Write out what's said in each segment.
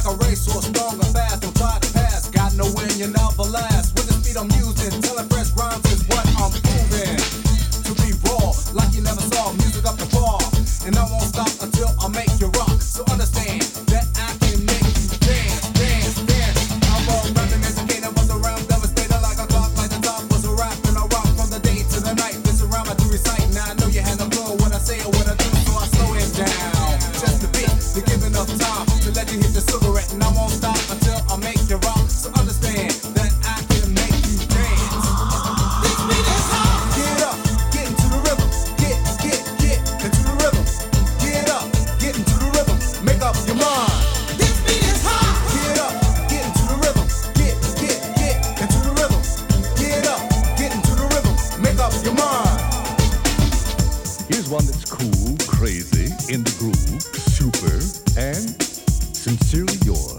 like a racehorse, strong or fast, don't try to pass. Got no win, you never last. With the speed I'm using, telling fresh rhymes is what I'm proving. To be raw, like you never saw, music up the bar. And I won't stop until I make you rock. So understand that I can make you dance, dance, dance. I'm all rapping, educated, was around, devastated like a clock, like the top was a rap. And I rock from the day to the night. This around I do recite. Now I know you had no clue what I say or what I do, so I slow it down. Just a bit, to give enough time to let you hit the cigarette. And I won't stop until I make you rock. So understand that I can make you dance. This beat is hot. Get up, get into the rhythm. Get into the rhythm. Get up, get into the rhythm. Make up your mind. This beat is hot. Get up, get into the rhythm. Get into the rhythm. Get up, get into the rhythm. Make up your mind. Here's one that's cool, crazy, in the groove, super, and sincerely yours.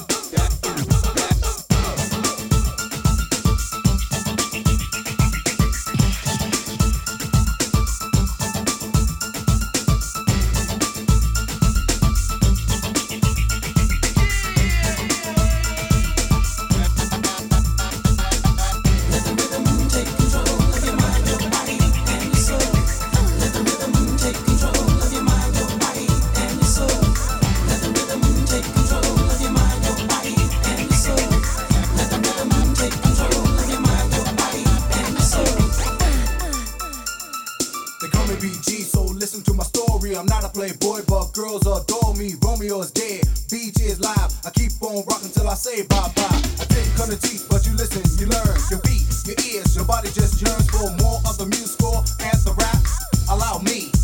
They call me BG, so listen to my story. I'm not a playboy, but girls adore me. Romeo is dead, BG is live. I keep on rocking till I say bye-bye. I didn't cut the teeth, but you listen, you learn. Your beat, your ears, your body just yearns for more of the music score and the rap. Allow me